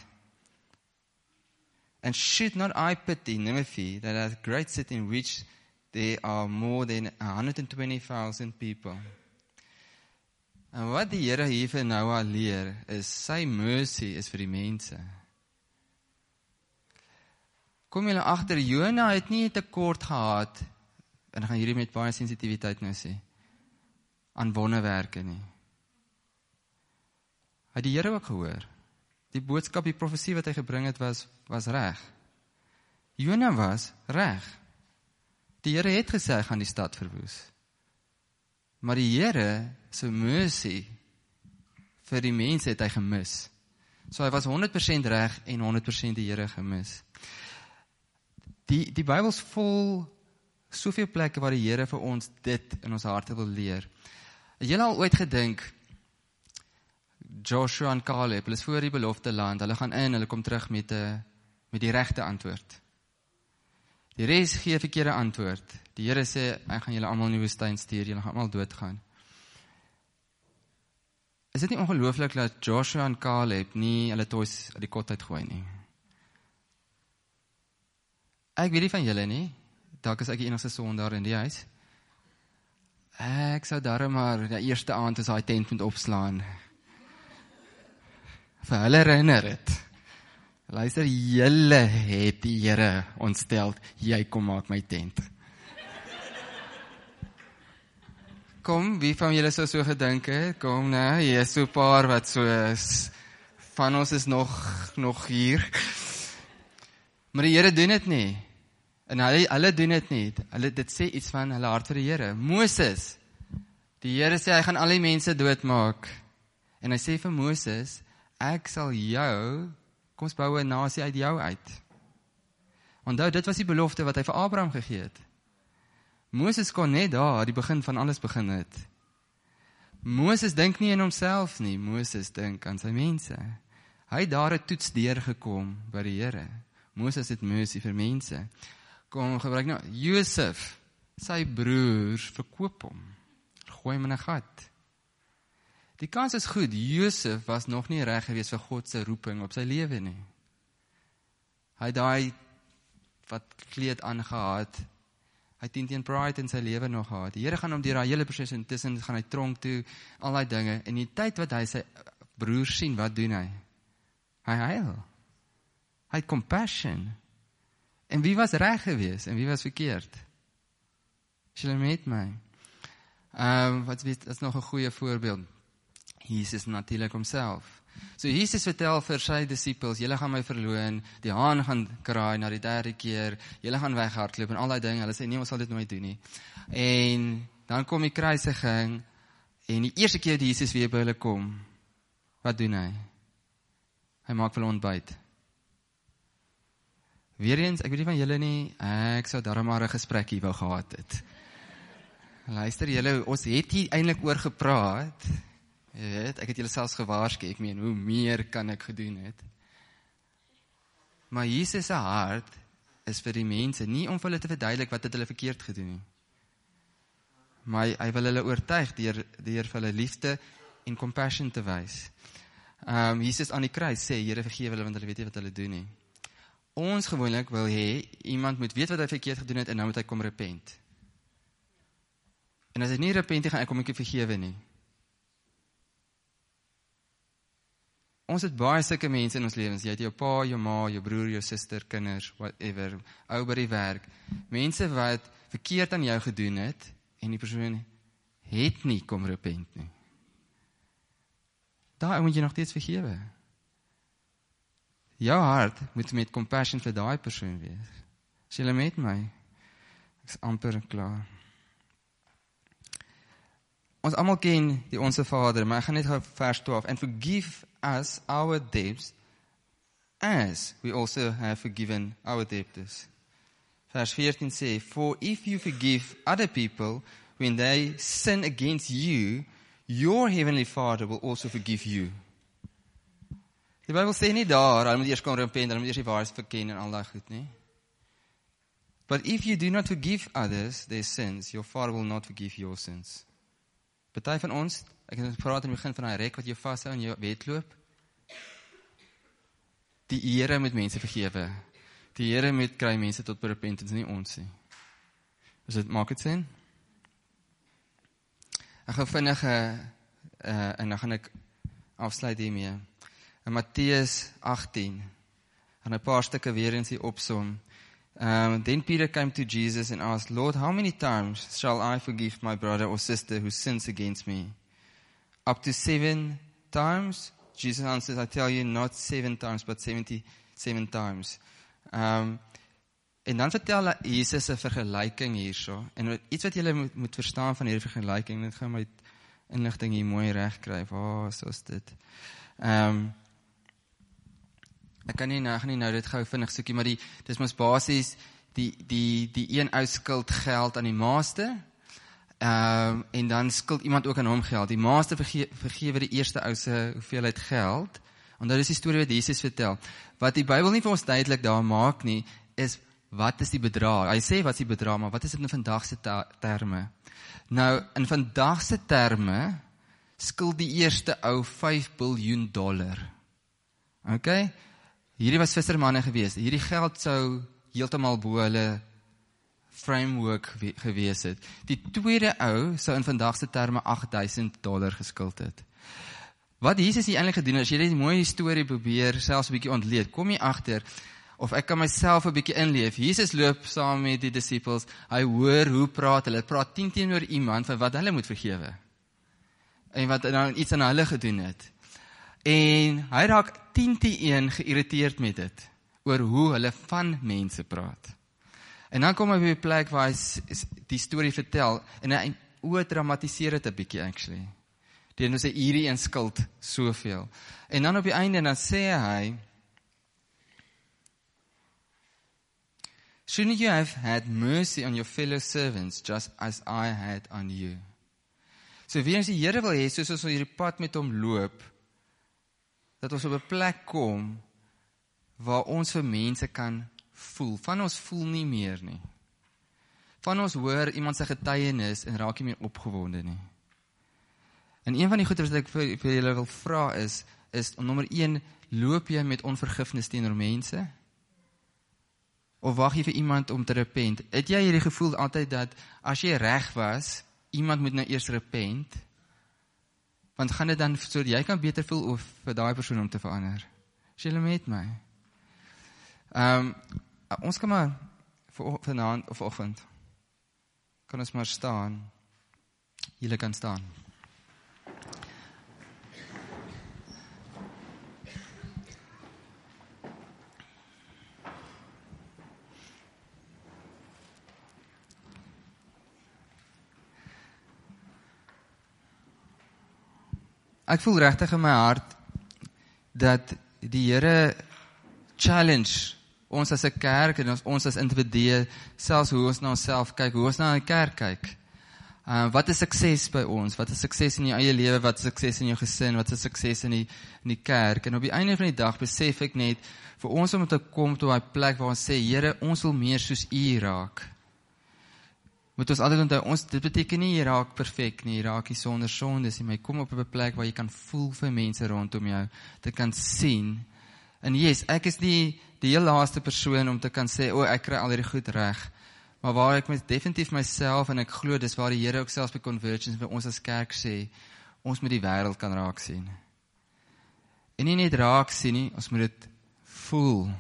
And should not I pity Nineveh, that hath great city in which there are more than 120,000 people? En wat die Here hier vir Noah leer, is sy mercy is vir die mense. Kom julle agter, Jona het nie 'n tekort gehad, en ek gaan hierdie met baie sensitiwiteit nou sê, aan wonderwerke nie. Hy het die Here ook gehoor. Die boodskap, die profesie wat hy gebring het, was reg. Jona was reg. Die Here het gesê, hy gaan die stad verwoes. Maar die Here se mercy vir die mense het hy gemis. So hy was 100% reg en 100% die Here gemis. Die Bybel is vol soveel plekke waar die Here vir ons dit in ons harte wil leer. Het julle al ooit gedink, Joshua en Caleb, hulle is voor die belofte land, hulle gaan in, hulle kom terug met die regte antwoord. Die res gee verkeerde antwoord. Die Here sê, ek gaan julle almal in die woestyn stuur, julle gaan almal doodgaan. Is dit nie ongelooflik dat Joshua en Caleb nie hulle toys uit die kot uitgooi nie? Ek weet nie van julle nie, dalk is ek die enigste sondaar in die huis. Ek sou darm maar die eerste aand as hy tent moet opslaan. Vir hulle herinner het. Luister, julle het die Here ontstel, jy kom maak my tent. Kom, wie van julle so gedink het? Kom nou, hier is so 'n paar wat so is, van ons is nog hier. Maar die Here doen dit nie. En hulle doen dit nie. Dit sê iets van hulle hart vir die Here. Moses, die Here sê hy gaan al die mense doodmaak. En hy sê vir Moses, ek sal jou, kom ons bou 'n nasie uit jou uit. Onthou, dit was die belofte wat hy vir Abraham gegee het. Moses kon net daar die begin van alles begin het. Moses dink nie in homself nie, Moses dink aan sy mense. Hy het daar 'n toets deurgekom by die Here. Moses het mercy vir mense. Kom, gebruik nou, Josef, sy broers verkoop hom. Gooi hom in 'n gat. Die kans is goed, Josef was nog nie reg gewees vir God se roeping op sy lewe nie. Hy het daai wat kleed aangehad, hy het teen pride in sy lewe nog gehad. Die Here gaan hom deur daai hele proses intussen gaan hy tronk toe, al daai dinge. En die tyd wat hy sy broers sien, wat doen hy? Hy huil. Hy het compassion. En wie was reg gewees en wie was verkeerd? Is julle met my? Wat is nog 'n goeie voorbeeld? Jesus natuurlik homself. So Jesus vertel vir sy disippels, julle gaan my verloon, die haan gaan kraai na die 3de keer, julle gaan weghardloop en al die dinge. Hulle sê nee, ons sal dit nooit doen nie. En dan kom die kruisiging en die eerste keer die Jesus weer by hulle kom, wat doen hy? Hy maak vir hulle ontbyt. Weereens, ek weet nie van julle nie, ek sou daarom maar 'n gesprek hier wou gehad het. Luister julle, ons het hier eintlik oor gepraat. Jy weet, ek het julle selfs gewaarsku, ek meen, hoe meer kan ek gedoen het? Maar Jesus se hart is vir die mense, nie om vir hulle te verduidelik wat het hulle verkeerd gedoen nie. Maar hy wil hulle oortuig deur vir hulle liefde en compassion te wys. Jesus aan die kruis sê, Here vergewe hulle want hulle weet nie wat hulle doen nie. Ons gewoonlik wil hê, iemand moet weet wat hy verkeerd gedoen het en nou moet hy kom repent. En as hy nie repent nie, gaan ek hom nie vergewe nie. Ons het baie sulke mense in ons lewens. Jy het jou pa, jou ma, jou broer, jou suster, kinders, whatever, ou by die werk. Mense wat verkeerd aan jou gedoen het en die persoon het nie kom repent nie. Daai moet jy nog steeds vergewe. Jou hart moet met compassion vir daai persoon wees. Is julle met my? Ek is amper klaar. Ons almal ken die Onse Vader, maar ek gaan net gou vers 12. And forgive us our debts as we also have forgiven our debtors. Vers 14 sê, for if you forgive other people when they sin against you, your heavenly Father will also forgive you. Die Bybel sê nie daar, hulle moet eers kom repent, hulle moet eers die waarheid verken en al daai goed, nie? But if you do not forgive others their sins, your Father will not forgive your sins. Party van ons, ek het gepraat in die begin van daai rek wat jy vashou in jou wedloop. Die Here moet mense vergewe. Die Here moet kry mense tot repentance, nie ons nie. Maak dit sin? Ek gaan vinnig en dan gaan ek afsluit hiermee. In Matteus 18, en 'n paar stukke weer eens hier opsom. Then Peter came to Jesus and asked, Lord, how many times shall I forgive my brother or sister who sins against me? Up to 7 times? Jesus answers, I tell you, not 7 times, but 77 times. En dan vertel Jesus 'n vergelyking hierso. En iets wat julle moet verstaan van hierdie vergelyking, net gaan my inligting hier mooi reg kry. Soos dit. Ek gaan nie nou dit gou vinnig soekie, maar dis mos basies die een ou skuld geld aan die meester. En dan skuld iemand ook aan hom geld. Die meester vergewe die eerste ou se hoeveelheid geld. En dit is die storie wat Jesus vertel. Wat die Bybel nie vir ons duidelik daar maak nie, is wat is die bedrag? Hy sê wat is die bedrag, maar wat is dit in vandag se terme? Nou, in vandag se terme skuld die eerste ou $5 biljoen. Okay? Hierdie was vissermanne gewees. Hierdie geld sou heeltemal bo hulle framework gewees het. Die tweede ou sou in vandag se terme $8,000 geskuld het. Wat Jesus hier eintlik gedoen het, as jy die mooi storie probeer selfs 'n bietjie ontleed, kom jy agter of ek kan myself 'n bietjie inleef. Jesus loop saam met die disippels. Hy hoor hoe praat hulle. Praat 10 teenoor iemand van wat hulle moet vergewe. En wat nou iets aan hulle gedoen het. En hy raak 10-1 geïrriteerd met dit oor hoe hulle van mense praat. En dan kom hy by 'n plek waar hy die storie vertel en hy oordramatiseer dit 'n bietjie actually. Deur nou sê hierdie een skuld soveel. En dan op die einde dan sê hy, shouldn't you have had mercy on your fellow servants just as I had on you? So wie ons die Here wil hê, soos ons hierdie pad met hom loop, dat ons op 'n plek kom waar ons vir mense kan voel. Van ons voel nie meer nie. Van ons hoor iemand se getuienis en raak nie meer opgewonde nie. En een van die goeie wat ek vir julle wil vra is nommer 1, loop jy met onvergifnis teenoor mense? Of wag jy vir iemand om te repent? Het jy hierdie gevoel altyd dat as jy reg was, iemand moet nou eers repent? Want gaan dit dan so jy kan beter voel of vir daai persoon om te verander? Is julle met my? Ons kan maar vanaand of oggend kan ons maar staan. Julle kan staan. ek voel regtig in my hart dat die Here challenge ons as 'n kerk en ons as individue, selfs hoe ons na onsself kyk, hoe ons na die kerk kyk. Wat is sukses by ons? Wat is sukses in jou eie lewe? Wat is sukses in jou gesin? Wat is sukses in die kerk? En op die einde van die dag besef ek net, vir ons om te kom tot daai plek waar ons sê, Here, ons wil meer soos U raak. Moet ons altyd onthou, dit beteken nie jy raak perfek nie, jy raak nie sonder sondes nie, maar jy kom op 'n plek waar jy kan voel vir mense rondom jou, te kan sien. En yes, ek is nie die heel laaste persoon om te kan sê, ek kry al hierdie goed reg. Maar waar ek met definitief myself, en ek glo, dis waar die Here ook selfs by Convergence, by ons as kerk sê, ons moet die wêreld kan raak sien. En nie net raak sien nie, ons moet dit voel.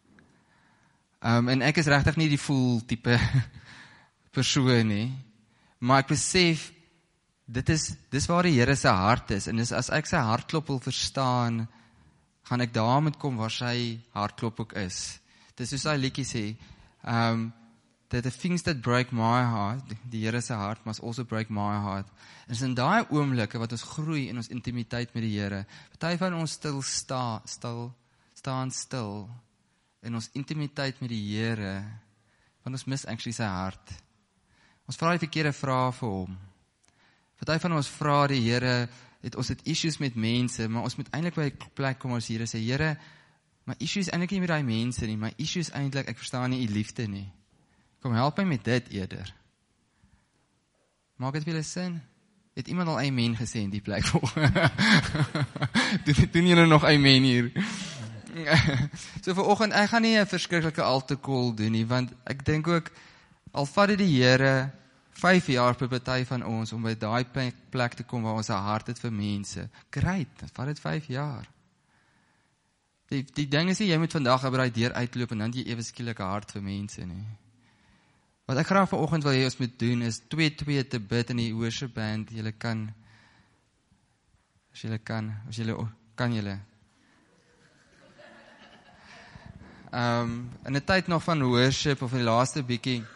En ek is regtig nie die voel tipe persoon nie, maar ek besef, dis waar die Here se hart is, en as ek sy hartklop wil verstaan, gaan ek daar moet kom waar sy hartklop ook is. Dis soos hy liedjie sê, that the things that break my heart, die Here se hart, must also break my heart. En dis in daai oomblikke wat ons groei in ons intimiteit met die Here. Party van ons staan stil in ons intimiteit met die Here, want ons mis actually sy hart. Ons vra die verkeerde vrae vir hom. Party van ons vra die Here, ons het issues met mense, maar ons moet eintlik by 'n plek kom waar ons Here sê, Here, my issue is eintlik nie met daai mense nie, my issue is eintlik, ek verstaan nie U liefde nie. Kom help my met dit eerder. Maak dit wel sin? Het iemand al amen gesê in die plek? Doen julle nog amen hier? So vanoggend, ek gaan nie 'n verskriklike altaar doen nie, want ek dink ook, al vat dit die Here 5 jaar per party van ons om by daai plek te kom waar ons 'n hart het vir mense. Great, dan vat dit 5 jaar. Die ding is nie, jy moet vandag by daai deur uitloop en dan jy ewe skielik 'n hart vir mense nie. Wat ek graag vanoggend wil hê ons moet doen is 2-2 te bid in die worship band. Julle kan, as julle kan julle. In 'n tyd nog van worship of in die laaste bietjie,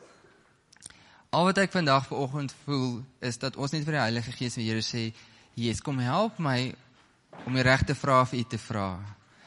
al wat ek vandag vanoggend voel, is dat ons net vir die Heilige Gees van die Here sê, Jesus, kom help my om die regte vrae vir U te vra.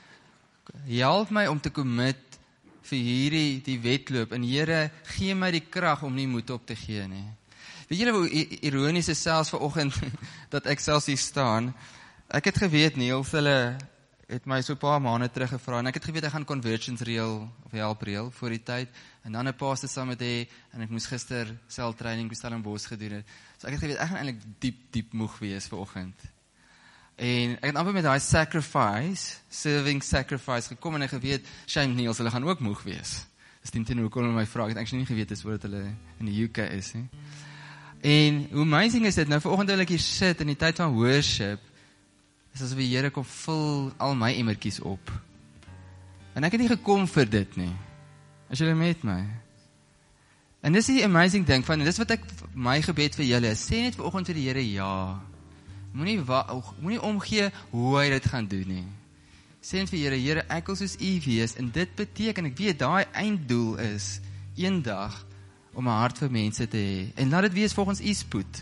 Help my om te commit vir die wedloop, en Here, gee my die krag om nie moed op te gee nie. Weet julle hoe ironies is selfs vanoggend, dat ek selfs hier staan, ek het geweet, Niels, hulle het my so 'n paar maande terug gevra, en ek het geweet, ek gaan Convergence reël, of help reël, voor die tyd, en dan 'n pastor summit hê, en ek moes gister cell training by Stellenbosch gedoen het, so ek het geweet, ek gaan eintlik diep moeg wees vanoggend. En ek het amper met daai serving sacrifice gekom, en ek geweet, shame Niels, hulle gaan ook moeg wees. Dis nie hoe kon hulle my vra, ek het actually nie geweet, dis voordat hulle in die UK is, nie. En hoe amazing is dit, nou vanoggend wil ek hier sit, in die tyd van worship, is asof die Here kom vul al my emmertjies op. En ek het nie gekom vir dit nie, as julle met my. En dis die amazing ding van, en dis wat ek, my gebed vir julle, sê net vanoggend vir die Here, ja. Moenie omgee hoe hy dit gaan doen nie. Sê net vir Here, ek wil soos U wees, en dit beteken, ek weet, daai einddoel is, eendag, om 'n hart vir mense te hê, en laat dit wees volgens U spoed.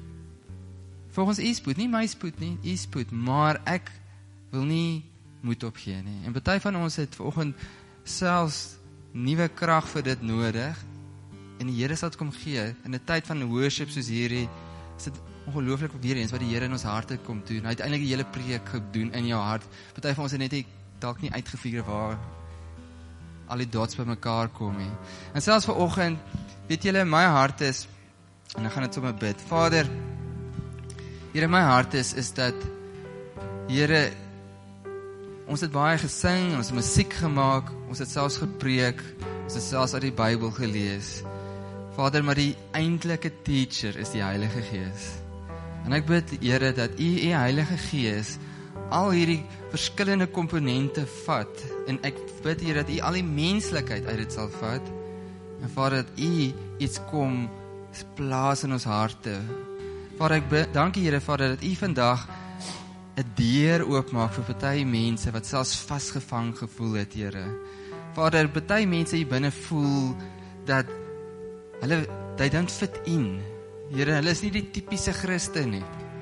Volgens U spoed, nie my spoed nie, U spoed, maar ek wil nie moed opgee nie. En party van ons het vanoggend selfs nuwe krag vir dit nodig, en die Here sal dit kom gee, in 'n tyd van worship soos hierdie, is dit ongelooflik weer eens wat die Here in ons harte kom doen. Hy het eintlik die hele preek gedoen in jou hart. Party van ons het net dalk nie uitgefigure waar al die dots by mekaar kom nie. En selfs vanoggend, weet julle, my hart is, en ek gaan dit sommer bid, Vader, Here, my hart is dat, Here, ons het baie gesing, ons het musiek gemaak, ons het selfs gepreek, ons het selfs uit die Bybel gelees. Vader, maar die eintlike teacher is die Heilige Gees. En ek bid, Here, dat U Heilige Gees al hierdie verskillende komponente vat, en ek bid, Here, dat U al die menslikheid uit dit sal vat, en Vader, dat U iets kom plaas in ons harte. Vader, ek bid, dankie Here, Vader, dat U vandag 'n deur oopmaak vir party mense wat selfs vasgevang gevoel het, Here. Vader, party mense hier binne voel dat they don't fit in. Here, hulle is nie die tipiese Christen nie.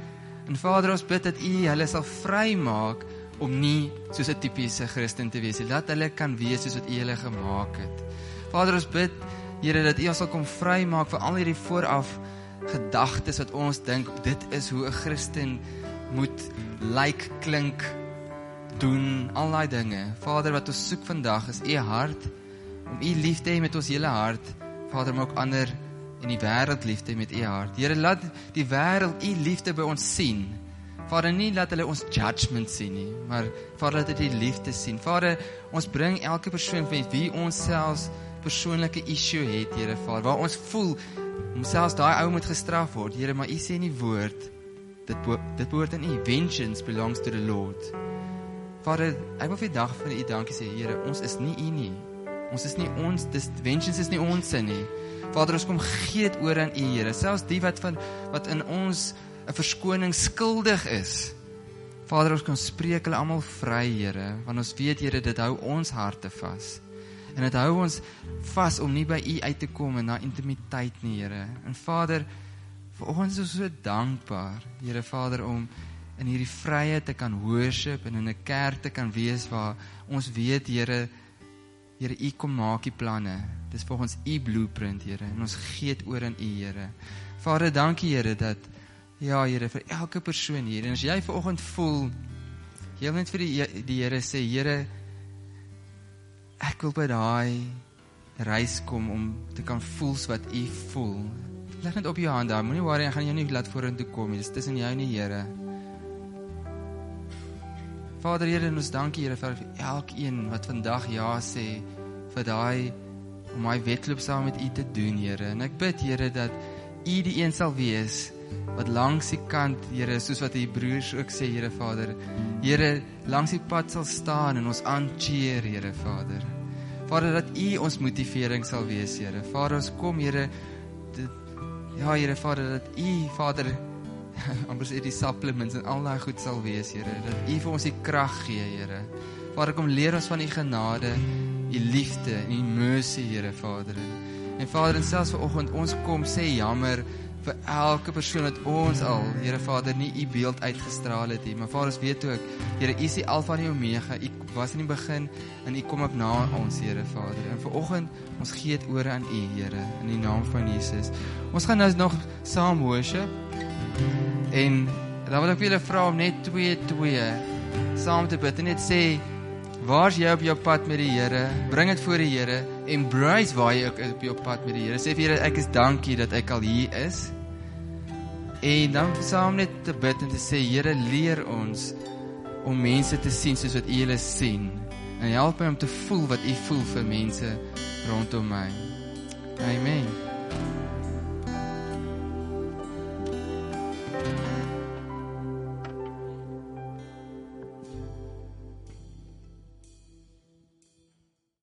En Vader, ons bid dat U hulle sal vrymaak om nie soos 'n tipiese Christen te wees nie. Dat hulle kan wees soos wat U hulle gemaak het. Vader, ons bid, Here, dat U ons sal kom vrymaak vir al hierdie vooraf gedagtes wat ons dink, dit is hoe 'n Christen moet lyk, klink, doen, al daai dinge. Vader, wat ons soek vandag is U hart, om U lief te hê met ons hele hart. Vader, maar ook ander in die wêreld lief te hê met U hart. Here, laat die wêreld U liefde by ons sien. Vader, nie laat hulle ons judgment sien nie, maar Vader, laat hulle die liefde sien. Vader, ons bring elke persoon met wie ons selfs persoonlike issue het, Here, Vader, waar ons voel, selfs daai ou moet gestraf word, Here, maar U sê in die woord, dit behoort aan U, vengeance belongs to the Lord. Vader, ek wil vir die dag van U dankie sê, Here, ons is nie U nie, ons is nie ons, vengeance is nie ons sin nie. Vader, ons kom gee dit oor aan U, Here, selfs die wat in ons 'n verskoning skuldig is. Vader, ons kan spreek hulle almal vry, Here, want ons weet, Here, dit hou ons harte vas. En dit hou ons vas om nie by U uit te kom en na intimiteit nie, Here. En Vader, vanoggend is ons so dankbaar, Here Vader, om in hierdie vryheid te kan worship en in 'n kerk te kan wees waar ons weet, Here, U kom maak die planne. Dis volgens U blueprint, Here, en ons gee dit oor aan U, Here. Vader, dankie, Here, dat ja, Here, vir elke persoon hier. En as jy vanoggend voel, jy wil net vir die Here sê, Here, ek wil by daai reis kom om te kan voel wat U voel. Leg net op jou hand daar, moenie worry, ek gaan jou nie laat vorentoe kom nie. Dis tussen jou en die Here. Vader, Here, ons dankie, Here, vir elkeen wat vandag ja sê vir daai om my wedloop saam met U te doen, Here. En ek bid, Here, dat U die een sal wees wat langs die kant, Here, soos wat die broers ook sê, Here Vader, Here, langs die pad sal staan en ons aancheer, Here Vader. Vader, dat U ons motivering sal wees, Here. Vader, ons kom, Here, ja, Here Vader, dat U, Vader, amper sê die supplements en al daai goed sal wees, Here, dat U vir ons die krag gee, Here. Vader, kom leer ons van U genade, U liefde en U mercy, Here Vader. En Vader, en selfs vanoggend, ons kom sê jammer vir elke persoon wat ons al, Here Vader, nie U beeld uitgestraal het nie, maar Vader, ons weet ook, Here, U is die Alfa en die Omega, U was in die begin, en U kom ook na ons, Here Vader, en vanoggend, ons gee dit oor aan U, Here, in die naam van Jesus. Ons gaan nou nog saam worship, en dan wil ek vir julle vra om net 2-2 saam te bid, en net sê, waar is jy op jou pad met die Here? Bring dit voor die Here, embrace waar jy ook op jou pad met die Here, sê vir Here, ek is dankie dat ek al hier is, en dan saam net te bid en te sê, Here, leer ons om mense te sien soos wat U hulle sien, en help my om te voel wat U voel vir mense rondom my. Amen.